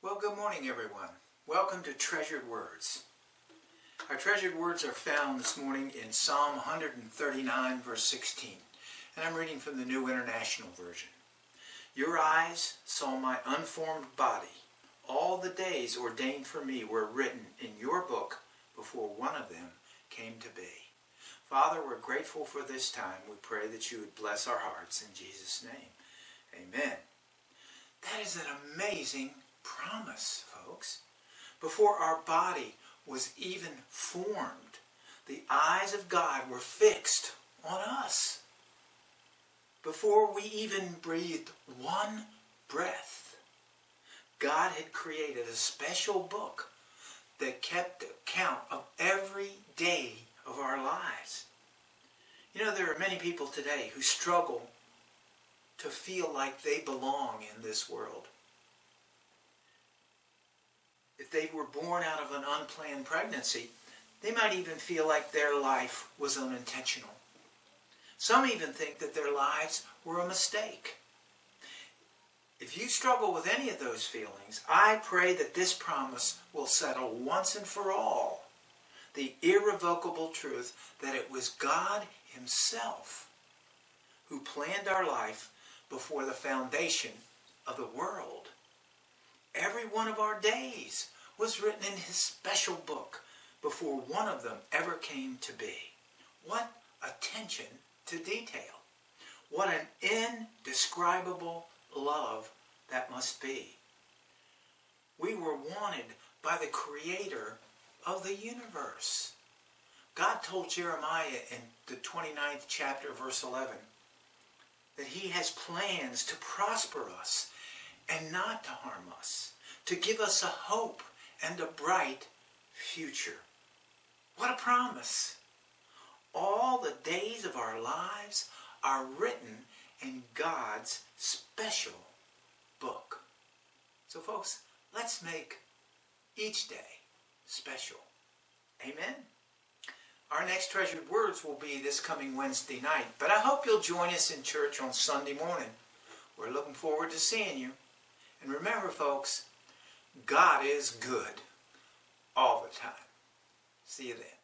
Well, good morning, everyone. Welcome to Treasured Words. Our treasured words are found this morning in Psalm 139, verse 16, and I'm reading from the New International Version. Your eyes saw my unformed body. All the days ordained for me were written in your book before one of them came to be. Father, we're grateful for this time. We pray that you would bless our hearts in Jesus' name. Amen. That is an amazing promise, folks. Before our body was even formed, the eyes of God were fixed on us. Before we even breathed one breath, God had created a special book that kept account of every day of our lives. You know, there are many people today who struggle to feel like they belong in this world. If they were born out of an unplanned pregnancy, they might even feel like their life was unintentional. Some even think that their lives were a mistake. If you struggle with any of those feelings, I pray that this promise will settle once and for all the irrevocable truth that it was God Himself who planned our life before the foundation of the world. Every one of our days was written in His special book before one of them ever came to be. What attention to detail. What an indescribable love that must be. We were wanted by the Creator of the universe. God told Jeremiah in the 29th chapter, verse 11, that He has plans to prosper us and not to harm us, to give us a hope and a bright future. What a promise! All the days of our lives are written in God's special book. So folks, let's make each day special. Amen? Our next treasured words will be this coming Wednesday night, but I hope you'll join us in church on Sunday morning. We're looking forward to seeing you. And remember, folks, God is good all the time. See you then.